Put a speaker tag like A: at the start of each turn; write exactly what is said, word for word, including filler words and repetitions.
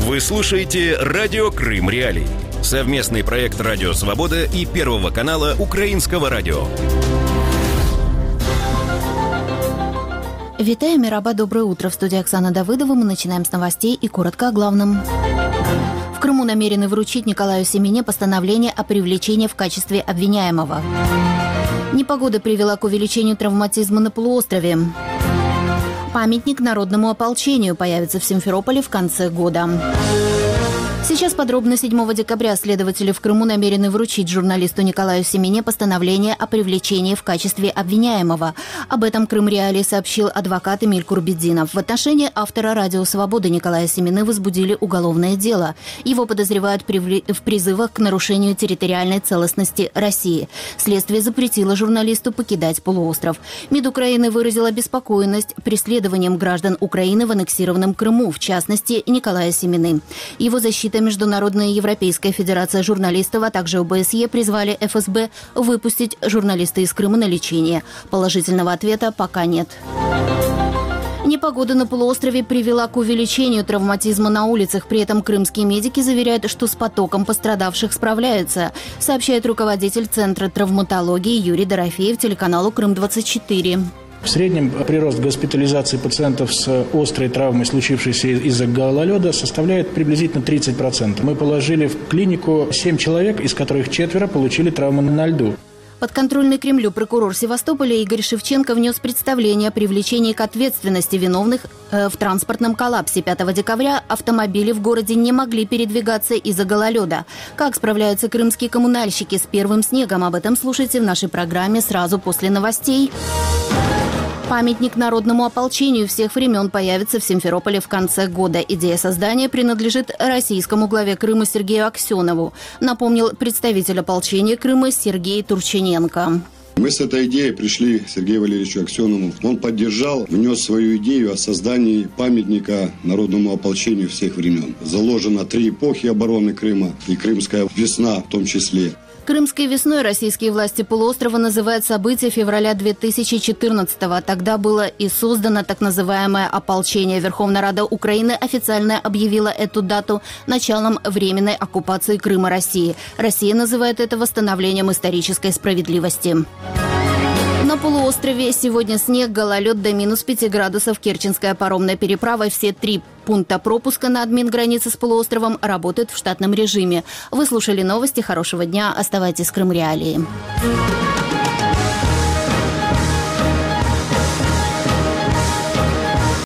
A: Вы слушаете «Радио Крым Реалии». Совместный проект «Радио Свобода» и Первого канала Украинского радио.
B: Витаю, Мираба, доброе утро. В студии Оксана Давыдова. Мы начинаем с новостей и коротко о главном. В Крыму намерены вручить Николаю Семене постановление о привлечении в качестве обвиняемого. Непогода привела к увеличению травматизма на полуострове. Памятник народному ополчению появится в Симферополе в конце года. Сейчас подробно. седьмого декабря следователи в Крыму намерены вручить журналисту Николаю Семене постановление о привлечении в качестве обвиняемого. Об этом Крым Реалии сообщил адвокат Эмиль Курбетдинов. В отношении автора «Радио Свободы» Николая Семены возбудили уголовное дело. Его подозревают в призывах к нарушению территориальной целостности России. Следствие запретило журналисту покидать полуостров. МИД Украины выразил обеспокоенность преследованием граждан Украины в аннексированном Крыму, в частности, Николая Семены. Его защита Международная Европейская Федерация журналистов, а также ОБСЕ призвали эф эс бэ выпустить журналиста из Крыма на лечение. Положительного ответа пока нет. Непогода на полуострове привела к увеличению травматизма на улицах. При этом крымские медики заверяют, что с потоком пострадавших справляются, сообщает руководитель Центра травматологии Юрий Дорофеев телеканалу Крым двадцать четыре.
C: В среднем прирост госпитализации пациентов с острой травмой, случившейся из-за гололеда, составляет приблизительно тридцать процентов. Мы положили в клинику семь человек, из которых четверо получили травмы на льду.
B: Подконтрольный Кремлю прокурор Севастополя Игорь Шевченко внес представление о привлечении к ответственности виновных э, в транспортном коллапсе. пятого декабря автомобили в городе не могли передвигаться из-за гололеда. Как справляются крымские коммунальщики с первым снегом? Об этом слушайте в нашей программе сразу после новостей. Памятник народному ополчению всех времен появится в Симферополе в конце года. Идея создания принадлежит российскому главе Крыма Сергею Аксенову, напомнил представитель ополчения Крыма Сергей Турчиненко.
D: Мы с этой идеей пришли к Сергею Валерьевичу Аксенову. Он поддержал, внес свою идею о создании памятника народному ополчению всех времен. Заложено три эпохи обороны Крыма, и крымская весна в том числе.
B: Крымской весной российские власти полуострова называют события февраля две тысячи четырнадцатого. Тогда было и создано так называемое ополчение. Верховная Рада Украины официально объявила эту дату началом временной оккупации Крыма России. Россия называет это восстановлением исторической справедливости. На полуострове сегодня снег, гололед до минус пяти градусов. Керченская паромная переправа. Все три пункта пропуска на админгранице с полуостровом работают в штатном режиме. Вы слушали новости. Хорошего дня. Оставайтесь с Крым Реалии.